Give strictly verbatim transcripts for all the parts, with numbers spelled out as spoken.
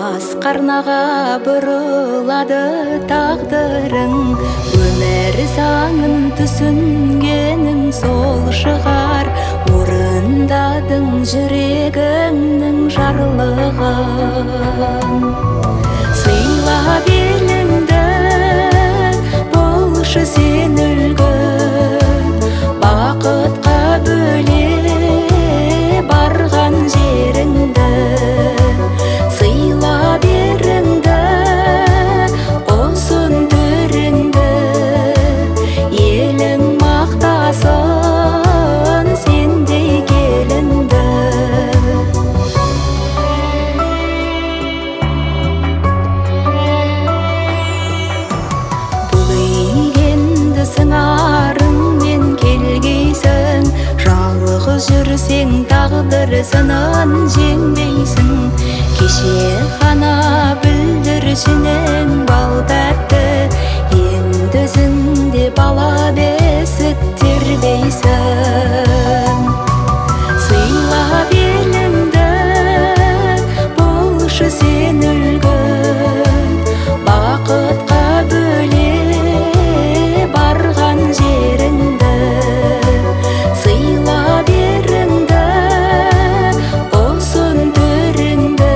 Асқарнаға бұрылады тағдырың, өмір заңын түсінгенің сол шығар. Орындадың жүрегіңнің жарлығын, сыйлап еліңді болшы сен үлгі, бақытқа бөле барған жеріңді. Сыйла беріңді ұзын түріңді, елің мақтасын сендей келінді. Бұл үйгенді сыңарыңмен келгейсің, жалғыз жүрсең тағдыр сынын жеңбейсің. Кеше ғана бүлдіршіннің бал тәтті, енді өзіңде бала бесік тербейсің. Сыйлап еліңді болшы сен үлгі, бақытқа бөле барған жеріңді. Сыйла беріңді ұзын түріңді,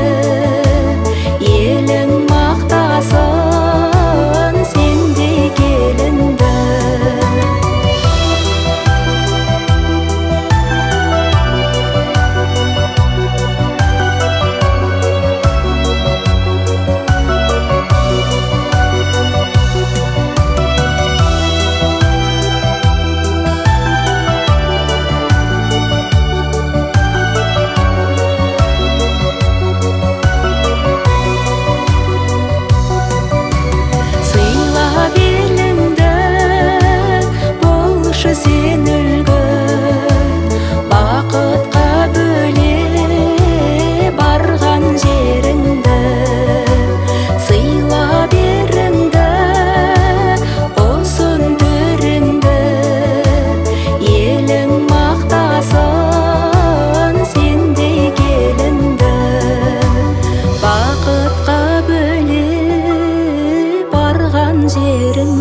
елің мақтасын сендей келінді. Сен үлгі, бақытқа бөле барған жеріңді. Сыйла беріңді ұзын түріңді, елің мақтасын сендей келінді. Бақытқа бөле барған жеріңді.